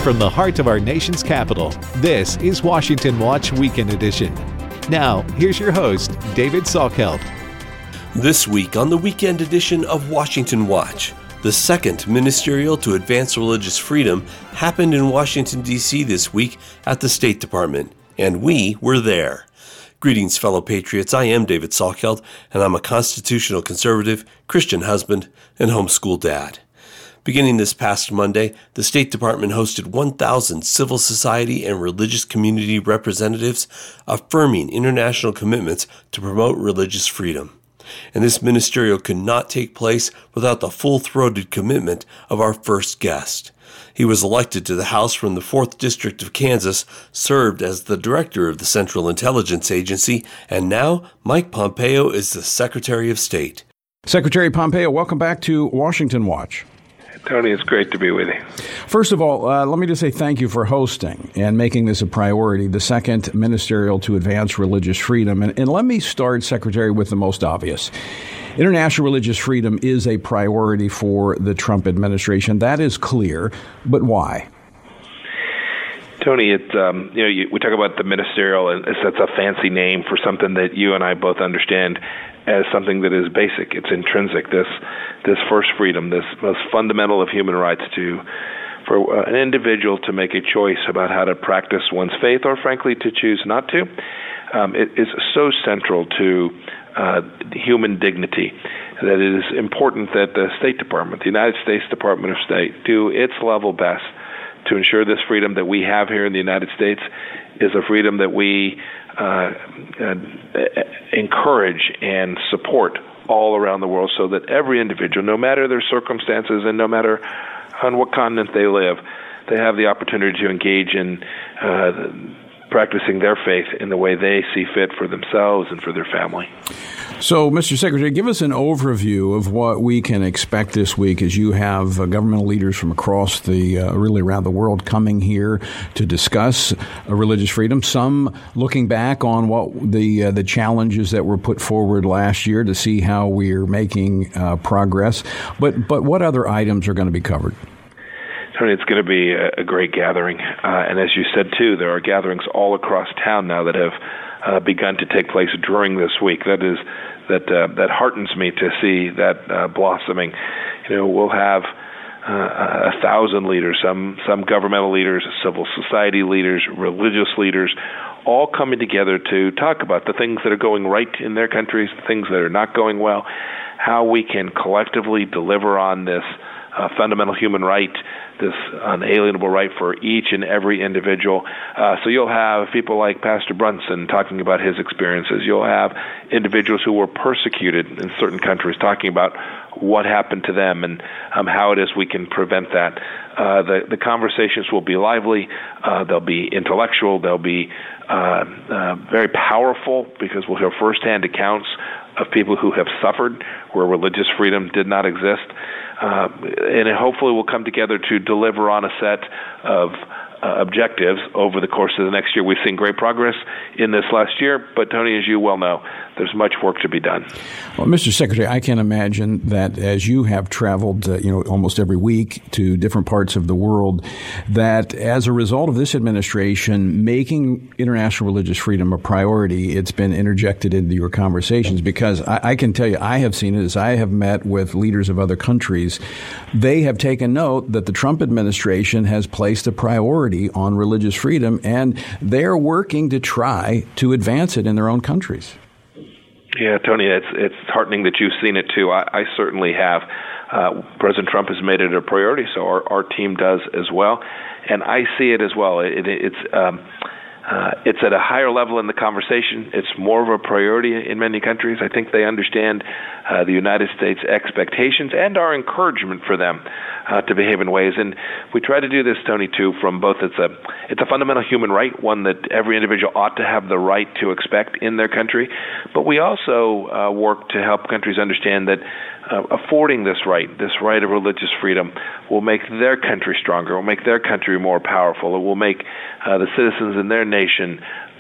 from the heart of our nation's capital, this is Washington Watch Weekend Edition. Now, here's your host, David Salkeld. This week on the Weekend Edition of Washington Watch, the second ministerial to advance religious freedom happened in Washington, D.C. this week at the State Department, and we were there. Greetings, fellow patriots. I am David Salkeld, and I'm a constitutional conservative, Christian husband, and homeschool dad. Beginning this past Monday, the State Department hosted 1,000 civil society and religious community representatives affirming international commitments to promote religious freedom. And this ministerial could not take place without the full-throated commitment of our first guest. He was elected to the House from the 4th District of Kansas, served as the director of the Central Intelligence Agency, and now Mike Pompeo is the Secretary of State. Secretary Pompeo, welcome back to Washington Watch. Tony, it's great to be with you. First of all, let me just say thank you for hosting and making this a priority, the second ministerial to advance religious freedom. And let me start, Secretary, with the most obvious. International religious freedom is a priority for the Trump administration. That is clear. But why? Tony, it's we talk about the ministerial, and that's a fancy name for something that you and I both understand as something that is basic. It's intrinsic. This first freedom, this most fundamental of human rights, for an individual to make a choice about how to practice one's faith, or frankly to choose not to. It is so central to human dignity that it is important that the State Department, the United States Department of State, do its level best to ensure this freedom that we have here in the United States is a freedom that we encourage and support all around the world, so that every individual, no matter their circumstances and no matter on what continent they live, they have the opportunity to engage in practicing their faith in the way they see fit for themselves and for their family. So, Mr. Secretary, give us an overview of what we can expect this week as you have governmental leaders from across really around the world coming here to discuss religious freedom, some looking back on what the challenges that were put forward last year to see how we're making progress. But what other items are going to be covered? Tony, it's going to be a great gathering. And as you said, too, there are gatherings all across town now that have begun to take place during this week. That heartens me to see that blossoming. We'll have 1,000 leaders, some governmental leaders, civil society leaders, religious leaders, all coming together to talk about the things that are going right in their countries, the things that are not going well, how we can collectively deliver on this fundamental human right, this unalienable right for each and every individual. So you'll have people like Pastor Brunson talking about his experiences. You'll have individuals who were persecuted in certain countries talking about what happened to them and how it is we can prevent that. The conversations will be lively. They'll be intellectual. They'll be very powerful, because we'll hear firsthand accounts of people who have suffered where religious freedom did not exist. And it hopefully will come together to deliver on a set of objectives over the course of the next year. We've seen great progress in this last year, but Tony, as you well know, there's much work to be done. Well, Mr. Secretary, I can imagine that as you have traveled, almost every week to different parts of the world, that as a result of this administration making international religious freedom a priority, it's been interjected into your conversations. Because I can tell you, I have seen it as I have met with leaders of other countries. They have taken note that the Trump administration has placed a priority on religious freedom, and they're working to try to advance it in their own countries. Yeah, Tony, it's heartening that you've seen it too. I certainly have. President Trump has made it a priority, so our team does as well, and I see it as well. It's at a higher level in the conversation. It's more of a priority in many countries. I think they understand the United States' expectations and our encouragement for them to behave in ways. And we try to do this, Tony, too, from both it's a fundamental human right, one that every individual ought to have the right to expect in their country. But we also work to help countries understand that affording this right of religious freedom, will make their country stronger, will make their country more powerful. It will make the citizens in their nation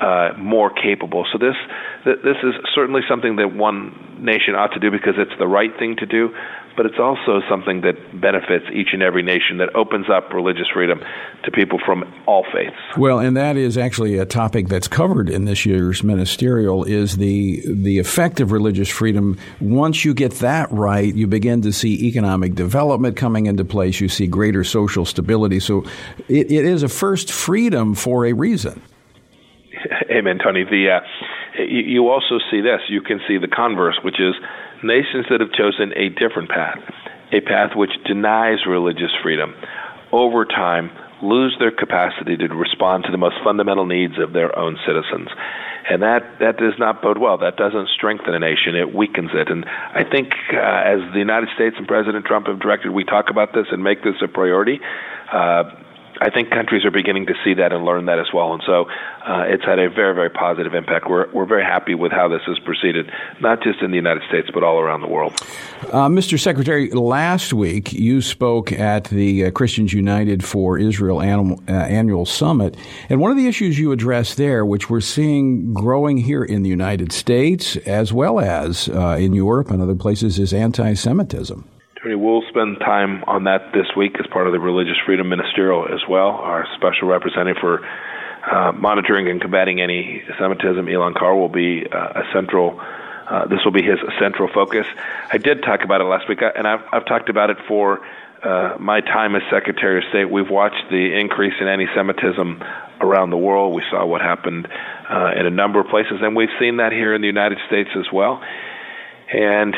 more capable. So this is certainly something that one nation ought to do because it's the right thing to do, but it's also something that benefits each and every nation, that opens up religious freedom to people from all faiths. Well, and that is actually a topic that's covered in this year's ministerial, is the effect of religious freedom. Once you get that right, you begin to see economic development coming into place. You see greater social stability. So it is a first freedom for a reason. Amen, Tony. You also see this. You can see the converse, which is nations that have chosen a different path, a path which denies religious freedom, over time lose their capacity to respond to the most fundamental needs of their own citizens. And that does not bode well. That doesn't strengthen a nation. It weakens it. And I think as the United States and President Trump have directed, we talk about this and make this a priority. I think countries are beginning to see that and learn that as well. And so it's had a very, very positive impact. We're very happy with how this has proceeded, not just in the United States, but all around the world. Mr. Secretary, last week you spoke at the Christians United for Israel annual summit. And one of the issues you addressed there, which we're seeing growing here in the United States as well as in Europe and other places, is anti-Semitism. We'll spend time on that this week as part of the Religious Freedom Ministerial as well. Our special representative for monitoring and combating anti-Semitism, Elon Carr, will be this will be his central focus. I did talk about it last week, and I've talked about it for my time as Secretary of State. We've watched the increase in anti-Semitism around the world. We saw what happened in a number of places, and we've seen that here in the United States as well. And,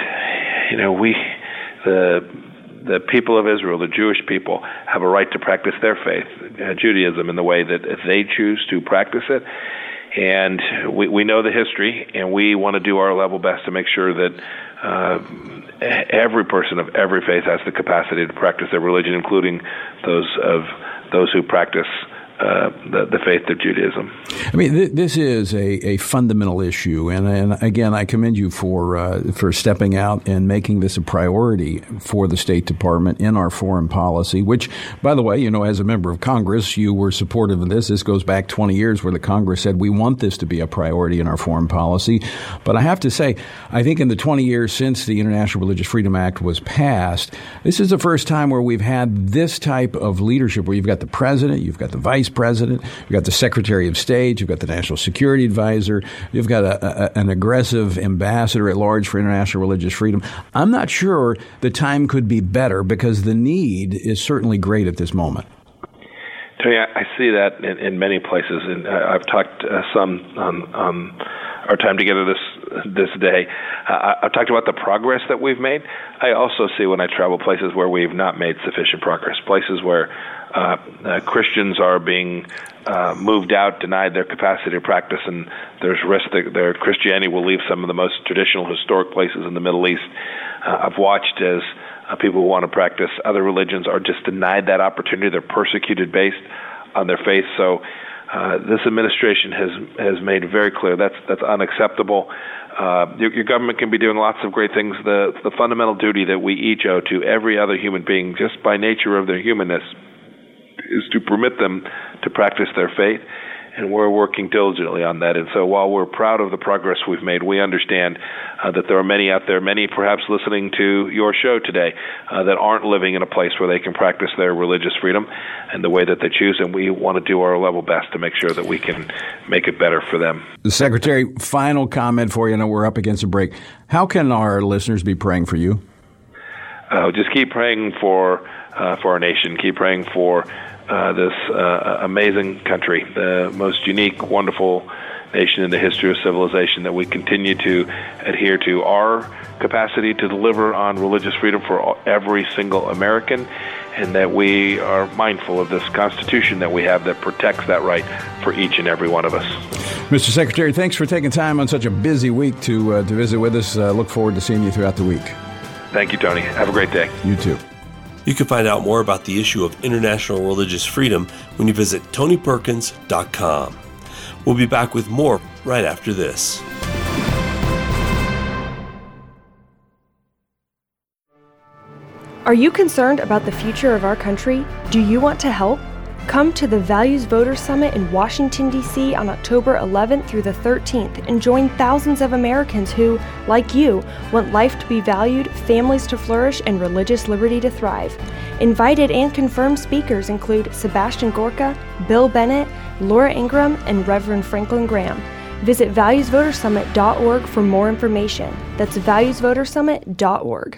the people of Israel, the Jewish people, have a right to practice their faith, Judaism, in the way that they choose to practice it. And we know the history, and we want to do our level best to make sure that every person of every faith has the capacity to practice their religion, including those who practice the faith of Judaism. I mean, this is a fundamental issue, and again, I commend you for stepping out and making this a priority for the State Department in our foreign policy, which, by the way, as a member of Congress, you were supportive of this. This goes back 20 years where the Congress said we want this to be a priority in our foreign policy. But I have to say, I think in the 20 years since the International Religious Freedom Act was passed, this is the first time where we've had this type of leadership, where you've got the president, you've got the vice president, you've got the Secretary of State, you've got the National Security Advisor, you've got an aggressive ambassador at large for international religious freedom. I'm not sure the time could be better, because the need is certainly great at this moment. Tony, I see that in many places, and I've talked some on our time together this day. I've talked about the progress that we've made. I also see, when I travel, places where we've not made sufficient progress, places where Christians are being moved out, denied their capacity to practice, and there's risk that their Christianity will leave some of the most traditional historic places in the Middle East. I've watched as people who want to practice other religions are just denied that opportunity. They're persecuted based on their faith. So this administration has made very clear that's unacceptable. Your government can be doing lots of great things. The fundamental duty that we each owe to every other human being, just by nature of their humanness, is to permit them to practice their faith, and we're working diligently on that. And so while we're proud of the progress we've made, we understand that there are many out there, many perhaps listening to your show today, that aren't living in a place where they can practice their religious freedom in the way that they choose, and we want to do our level best to make sure that we can make it better for them. Secretary, final comment for you. I know we're up against a break. How can our listeners be praying for you? Just keep praying for our nation. Keep praying for this amazing country, the most unique, wonderful nation in the history of civilization, that we continue to adhere to our capacity to deliver on religious freedom for every single American, and that we are mindful of this Constitution that we have that protects that right for each and every one of us. Mr. Secretary, thanks for taking time on such a busy week to visit with us. Look forward to seeing you throughout the week. Thank you, Tony. Have a great day. You too. You can find out more about the issue of international religious freedom when you visit TonyPerkins.com. We'll be back with more right after this. Are you concerned about the future of our country? Do you want to help? Come to the Values Voter Summit in Washington, D.C. on October 11th through the 13th and join thousands of Americans who, like you, want life to be valued, families to flourish, and religious liberty to thrive. Invited and confirmed speakers include Sebastian Gorka, Bill Bennett, Laura Ingraham, and Reverend Franklin Graham. Visit valuesvotersummit.org for more information. That's valuesvotersummit.org.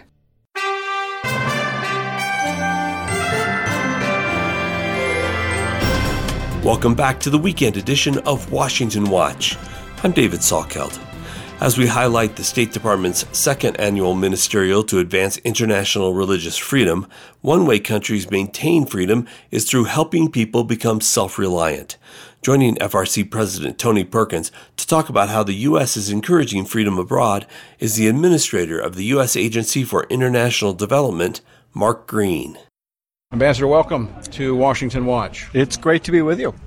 Welcome back to the weekend edition of Washington Watch. I'm David Salkeld. As we highlight the State Department's second annual ministerial to advance international religious freedom, one way countries maintain freedom is through helping people become self-reliant. Joining FRC President Tony Perkins to talk about how the U.S. is encouraging freedom abroad is the administrator of the U.S. Agency for International Development, Mark Green. Ambassador, welcome to Washington Watch. It's great to be with you.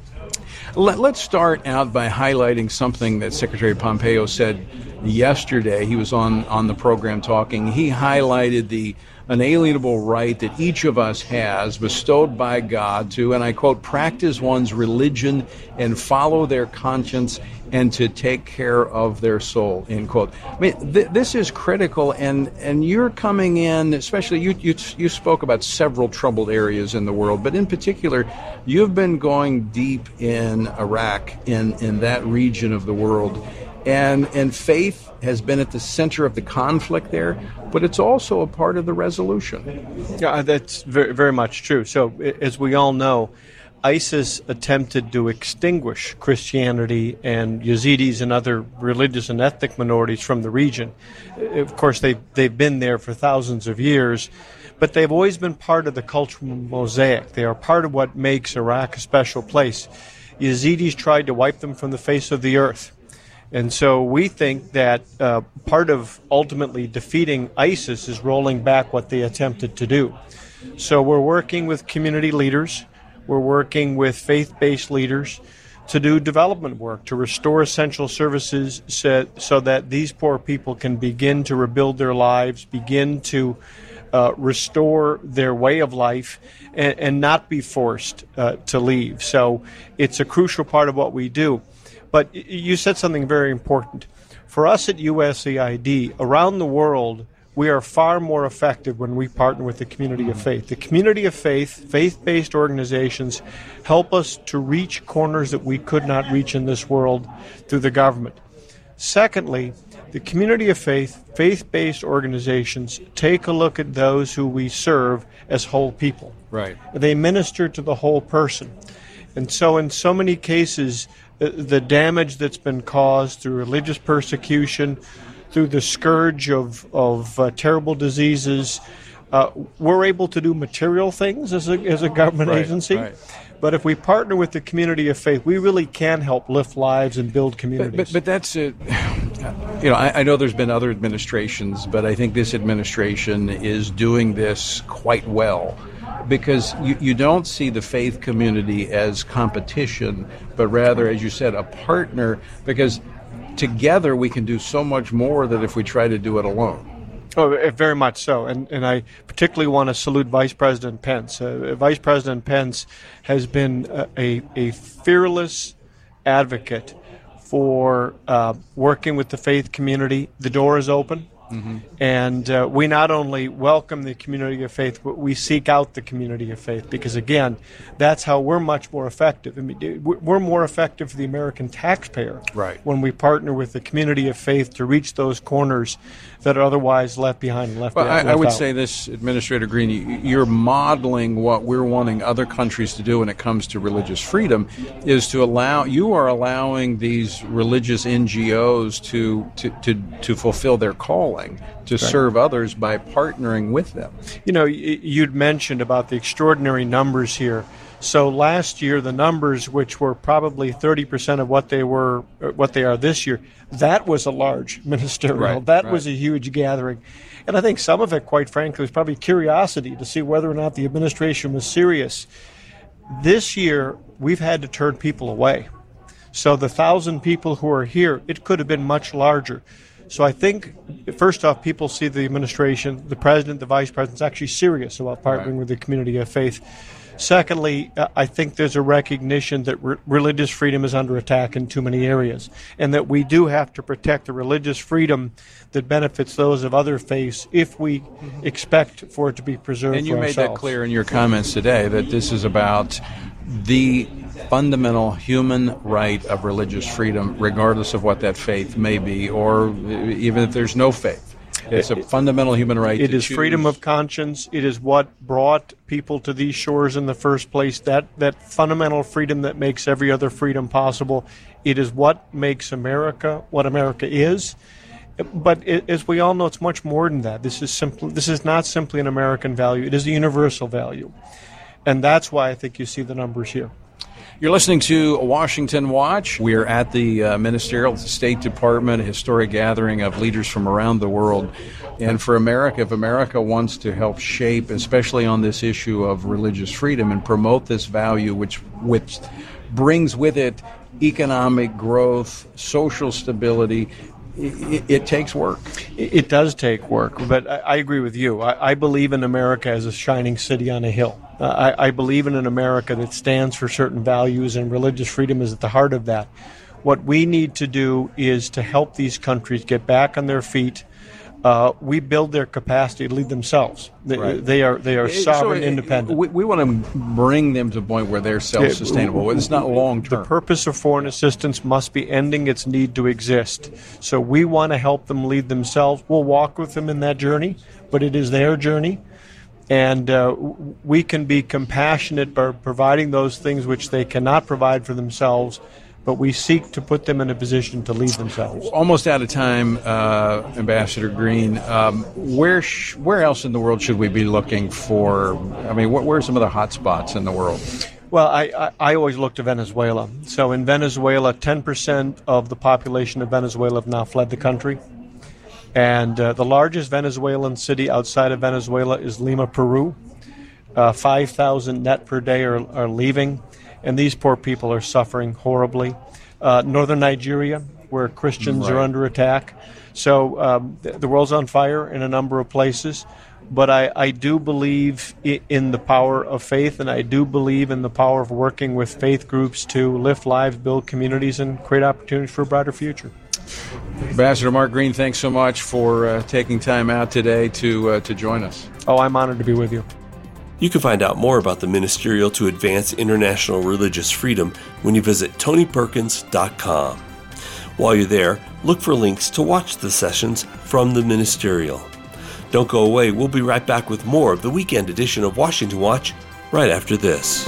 Let's start out by highlighting something that Secretary Pompeo said yesterday. He was on the program talking. He highlighted the unalienable right that each of us has bestowed by God to, and I quote, practice one's religion and follow their conscience and to take care of their soul, end quote. I mean, this is critical, and you're coming in, especially you spoke about several troubled areas in the world, but in particular, you've been going deep in Iraq, in that region of the world, and faith has been at the center of the conflict there, but it's also a part of the resolution. Yeah, that's very, very much true. So, as we all know, ISIS attempted to extinguish Christianity and Yazidis and other religious and ethnic minorities from the region. Of course, they've been there for thousands of years, but they've always been part of the cultural mosaic. They are part of what makes Iraq a special place. Yazidis tried to wipe them from the face of the earth. And so we think that part of ultimately defeating ISIS is rolling back what they attempted to do. So we're working with community leaders, we're working with faith-based leaders to do development work, to restore essential services so that these poor people can begin to rebuild their lives, begin to restore their way of life, and not be forced to leave. So it's a crucial part of what we do. But you said something very important. For us at USAID, around the world, we are far more effective when we partner with the community of faith. The community of faith, faith-based organizations, help us to reach corners that we could not reach in this world through the government. Secondly, the community of faith, faith-based organizations take a look at those who we serve as whole people. Right. They minister to the whole person. And so in so many cases, the damage that's been caused through religious persecution, through the scourge of terrible diseases, we're able to do material things as a government agency. Right. But if we partner with the community of faith, we really can help lift lives and build communities. But that's it. I know there's been other administrations, but I think this administration is doing this quite well. Because you don't see the faith community as competition, but rather, as you said, a partner, because together we can do so much more than if we try to do it alone. Oh, very much so. And I particularly want to salute Vice President Pence. Vice President Pence has been a fearless advocate for working with the faith community. The door is open. Mm-hmm. And we not only welcome the community of faith, but we seek out the community of faith because, again, that's how we're much more effective. I mean, we're more effective for the American taxpayer when we partner with the community of faith to reach those corners that are otherwise left behind and left out. I would say this, Administrator Green, you're modeling what we're wanting other countries to do when it comes to religious freedom, is to allowing these religious NGOs to fulfill their calling, to serve others by partnering with them. You know, you'd mentioned about the extraordinary numbers here. So last year, the numbers, which were probably 30% of what they are this year, that was a large ministerial. That was a huge gathering. And I think some of it, quite frankly, was probably curiosity to see whether or not the administration was serious. This year, we've had to turn people away. So the 1,000 people who are here, it could have been much larger. So I think, first off, people see the administration, the president, the vice president, is actually serious about partnering with the community of faith. Secondly, I think there's a recognition that religious freedom is under attack in too many areas, and that we do have to protect the religious freedom that benefits those of other faiths if we expect for it to be preserved for ourselves. And you made that clear in your comments today, that this is about the fundamental human right of religious freedom, regardless of what that faith may be, or even if there's no faith. It's a fundamental human right. It is freedom of conscience. It is what brought people to these shores in the first place. That fundamental freedom that makes every other freedom possible. It is what makes America what America is. But as we all know, it's much more than that. This is not simply an American value. It is a universal value, and that's why I think you see the numbers here. You're listening to Washington Watch. We're at the Ministerial State Department, a historic gathering of leaders from around the world. And for America, if America wants to help shape, especially on this issue of religious freedom, and promote this value, which brings with it economic growth, social stability, it takes work. It does take work, but I agree with you. I believe in America as a shining city on a hill. I believe in an America that stands for certain values, and religious freedom is at the heart of that. What we need to do is to help these countries get back on their feet. We build their capacity to lead themselves. They are sovereign, independent. We want to bring them to a point where they're self-sustainable. It's not long-term. The purpose of foreign assistance must be ending its need to exist. So we want to help them lead themselves. We'll walk with them in that journey, but it is their journey. And we can be compassionate by providing those things which they cannot provide for themselves, but we seek to put them in a position to lead themselves. Almost out of time, Ambassador Green. Where else in the world should we be looking for? I mean, where are some of the hot spots in the world? Well, I always look to Venezuela. So in Venezuela, 10% of the population of Venezuela have now fled the country. And the largest Venezuelan city outside of Venezuela is Lima, Peru. 5,000 net per day are leaving. And these poor people are suffering horribly. Northern Nigeria, where Christians are under attack. So the world's on fire in a number of places. But I do believe in the power of faith, and I do believe in the power of working with faith groups to lift lives, build communities, and create opportunities for a brighter future. Ambassador Mark Green, thanks so much for taking time out today to join us. Oh, I'm honored to be with you. You can find out more about the Ministerial to Advance International Religious Freedom when you visit TonyPerkins.com. While you're there, look for links to watch the sessions from the Ministerial. Don't go away. We'll be right back with more of the weekend edition of Washington Watch right after this.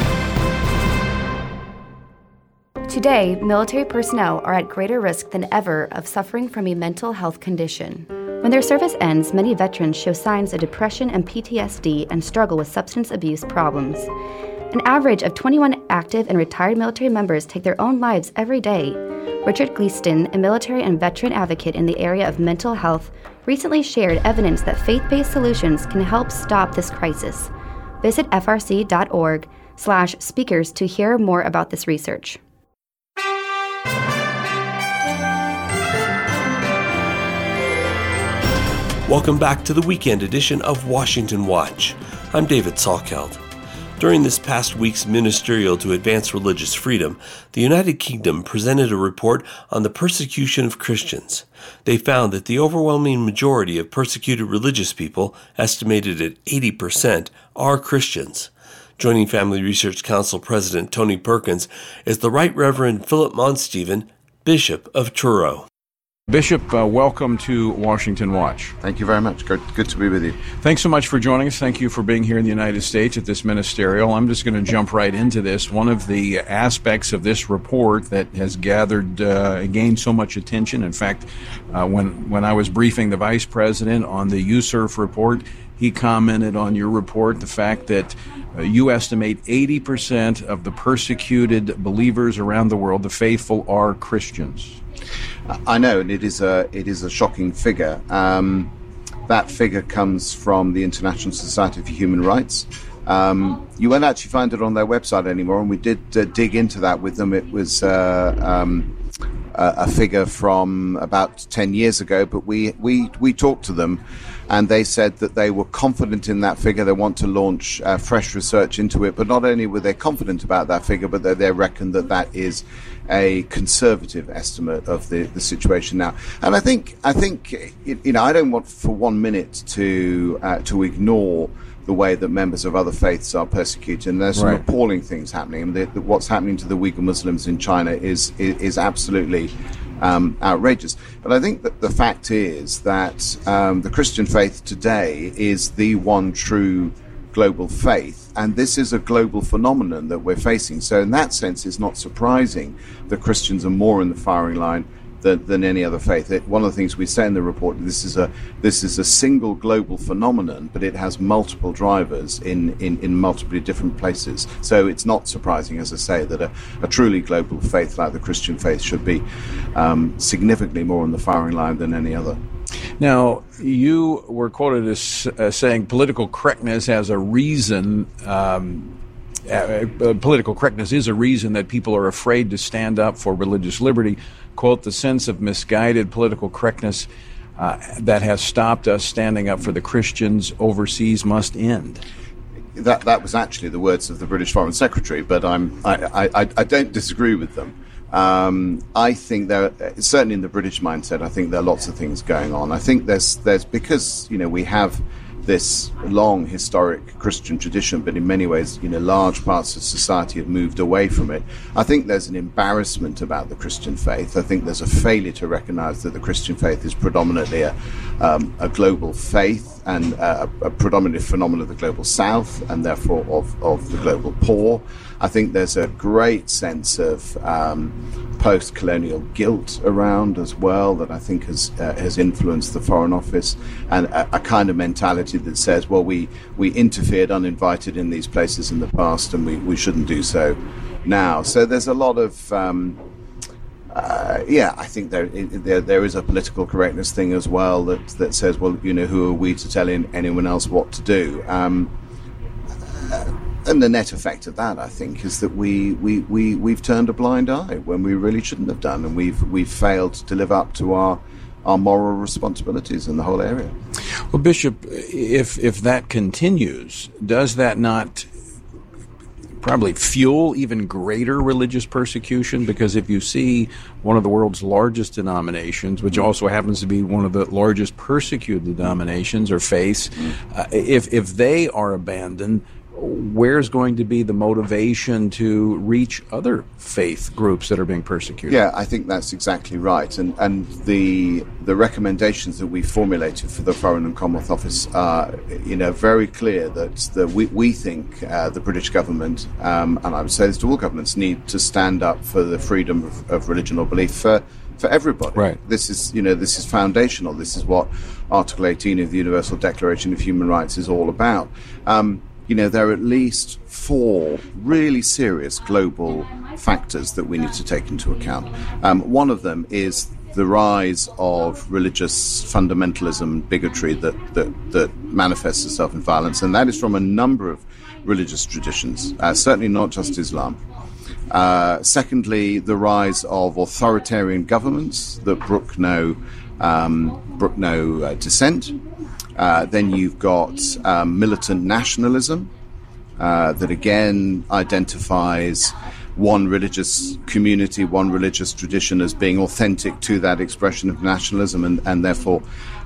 Today, military personnel are at greater risk than ever of suffering from a mental health condition. When their service ends, many veterans show signs of depression and PTSD and struggle with substance abuse problems. An average of 21 active and retired military members take their own lives every day. Richard Gleaston, a military and veteran advocate in the area of mental health, recently shared evidence that faith-based solutions can help stop this crisis. Visit frc.org/speakers to hear more about this research. Welcome back to the weekend edition of Washington Watch. I'm David Salkeld. During this past week's Ministerial to Advance Religious Freedom, the United Kingdom presented a report on the persecution of Christians. They found that the overwhelming majority of persecuted religious people, estimated at 80%, are Christians. Joining Family Research Council President Tony Perkins is the Right Reverend Philip Monsteven, Bishop of Truro. Bishop, welcome to Washington Watch. Thank you very much. Good to be with you. Thanks so much for joining us. Thank you for being here in the United States at this ministerial. I'm just going to jump right into this. One of the aspects of this report that has gained so much attention, in fact, when I was briefing the Vice President on the USERF report, he commented on your report the fact that you estimate 80% of the persecuted believers around the world, the faithful, are Christians. I know, and it is a shocking figure. That figure comes from the International Society for Human Rights. You won't actually find it on their website anymore, and we did dig into that with them. It was a figure from about 10 years ago, but we talked to them And they said that they were confident in that figure. They want to launch fresh research into it. But not only were they confident about that figure, but they reckon that that is a conservative estimate of the situation now. And I think I don't want for 1 minute to ignore the way that members of other faiths are persecuted. And there's some appalling things happening. I mean, what's happening to the Uyghur Muslims in China is absolutely outrageous. But I think that the fact is that the Christian faith today is the one true global faith, and this is a global phenomenon that we're facing. So in that sense, it's not surprising that Christians are more in the firing line than any other faith. One of the things we say in the report, this is a single global phenomenon, but it has multiple drivers in multiple different places. So it's not surprising, as I say, that a truly global faith like the Christian faith should be significantly more on the firing line than any other. Now, you were quoted as saying political correctness has a reason. Political correctness is a reason that people are afraid to stand up for religious liberty. Quote, the sense of misguided political correctness that has stopped us standing up for the Christians overseas must end. That was actually the words of the British Foreign Secretary, but I don't disagree with them. I think there, certainly in the British mindset, I think there are lots of things going on. I think there's because we have this long historic Christian tradition, but in many ways, large parts of society have moved away from it. I think there's an embarrassment about the Christian faith. I think there's a failure to recognize that the Christian faith is predominantly a global faith and a predominant phenomenon of the global south and therefore of the global poor. I think there's a great sense of post-colonial guilt around as well that I think has influenced the Foreign Office, and a kind of mentality that says, well, we interfered uninvited in these places in the past and we shouldn't do so now. So there's a lot of I think there is a political correctness thing as well that says, well, who are we to tell anyone else what to do? And the net effect of that, I think, is that we've turned a blind eye when we really shouldn't have done, and we've failed to live up to our moral responsibilities in the whole area. Well, Bishop, if that continues, does that not probably fuel even greater religious persecution? Because if you see one of the world's largest denominations, which also happens to be one of the largest persecuted denominations or faiths, if they are abandoned, where's going to be the motivation to reach other faith groups that are being persecuted? Yeah, I think that's exactly right. And the recommendations that we formulated for the Foreign and Commonwealth Office are, very clear that we think the British government, and I would say this to all governments, need to stand up for the freedom of religion or belief for everybody. Right. This is foundational. This is what Article 18 of the Universal Declaration of Human Rights is all about. There are at least 4 really serious global factors that we need to take into account. One of them is the rise of religious fundamentalism, bigotry that manifests itself in violence, and that is from a number of religious traditions, certainly not just Islam. Secondly, the rise of authoritarian governments that brook no dissent. Then you've got militant nationalism that again identifies one religious community, one religious tradition as being authentic to that expression of nationalism and therefore,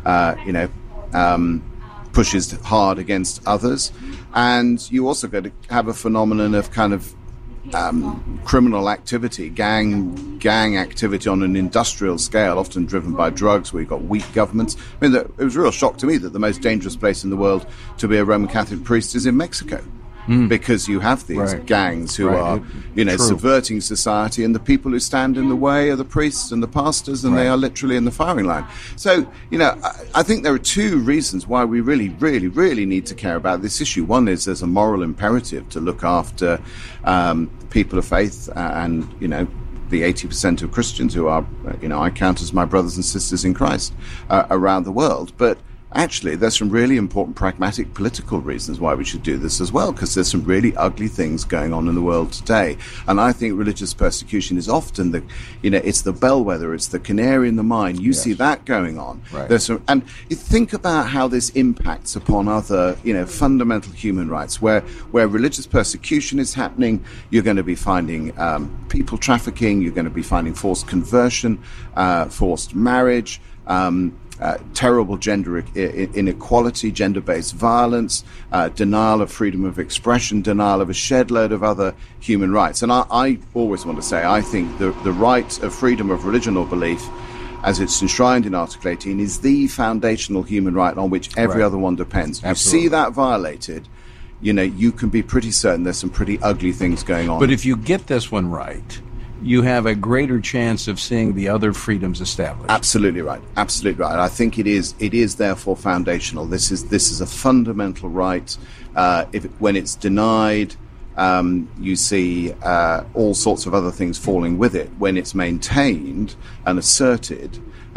pushes hard against others. And you also got to have a phenomenon of kind of criminal activity, gang activity on an industrial scale, often driven by drugs, where you've got weak governments. I mean, it was a real shock to me that the most dangerous place in the world to be a Roman Catholic priest is in Mexico. Because you have these gangs who are, subverting society, and the people who stand in the way are the priests and the pastors, and they are literally in the firing line. So, I think there are 2 reasons why we really, really, really need to care about this issue. One is there's a moral imperative to look after people of faith and, the 80% of Christians who are, I count as my brothers and sisters in Christ around the world. But actually, there's some really important pragmatic political reasons why we should do this as well, because there's some really ugly things going on in the world today. And I think religious persecution is often it's the bellwether, it's the canary in the mine. You see that going on. Right. And you think about how this impacts upon other, fundamental human rights, where religious persecution is happening. You're going to be finding people trafficking. You're going to be finding forced conversion, forced marriage, terrible gender inequality, gender-based violence, denial of freedom of expression, denial of a shed load of other human rights. And I always want to say, I think the right of freedom of religion or belief, as it's enshrined in Article 18, is the foundational human right on which every other one depends. Absolutely. You see that violated, you can be pretty certain there's some pretty ugly things going on. But if you get this one right, you have a greater chance of seeing the other freedoms established. Absolutely right. Absolutely right. I think it is therefore foundational. This is a fundamental right. When it's denied, you see all sorts of other things falling with it. When it's maintained and asserted,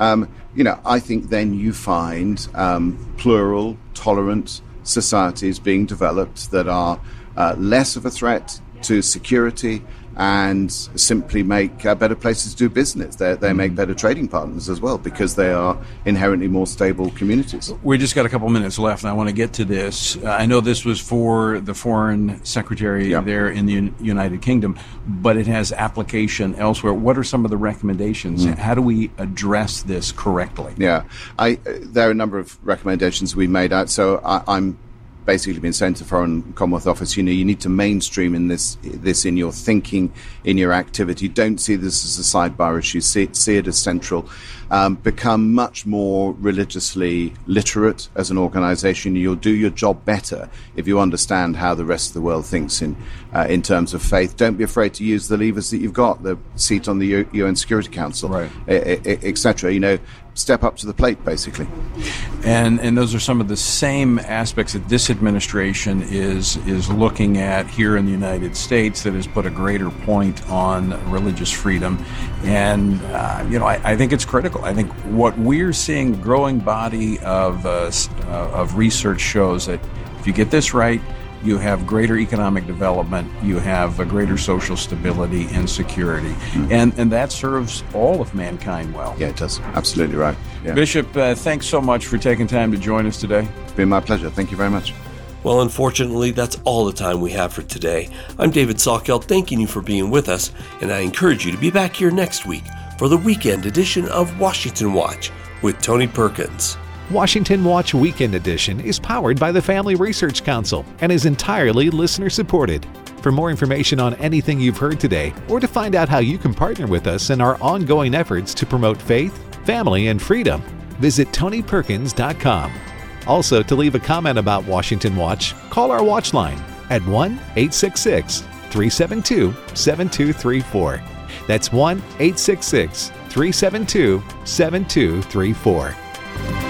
I think then you find plural, tolerant societies being developed that are less of a threat to security and simply make better places to do business. They make better trading partners as well, because they are inherently more stable communities. We just got a couple minutes left, and I want to get to this. I know this was for the Foreign Secretary there in the United Kingdom, but it has application elsewhere. What are some of the recommendations? How do we address this correctly? Yeah, there are a number of recommendations we made out. So I'm basically been saying to the Foreign Commonwealth Office, you need to mainstream in this in your thinking, in your activity. Don't see this as a sidebar issue. See it as central. Become much more religiously literate as an organisation. You'll do your job better if you understand how the rest of the world thinks in terms of faith. Don't be afraid to use the levers that you've got, the seat on the UN Security Council, etc. Step up to the plate, basically. And those are some of the same aspects that this administration is looking at here in the United States, that has put a greater point on religious freedom. And, I think it's critical. I think what we're seeing, the growing body of research shows that if you get this right, you have greater economic development, you have a greater social stability and security. And that serves all of mankind well. Yeah, it does. Absolutely right. Yeah. Bishop, thanks so much for taking time to join us today. It's been my pleasure. Thank you very much. Well, unfortunately, that's all the time we have for today. I'm David Salkeld, thanking you for being with us, and I encourage you to be back here next week for the weekend edition of Washington Watch with Tony Perkins. Washington Watch Weekend Edition is powered by the Family Research Council and is entirely listener-supported. For more information on anything you've heard today, or to find out how you can partner with us in our ongoing efforts to promote faith, family, and freedom, visit TonyPerkins.com. Also, to leave a comment about Washington Watch, call our watch line at 1-866-372-7234. That's 1-866-372-7234.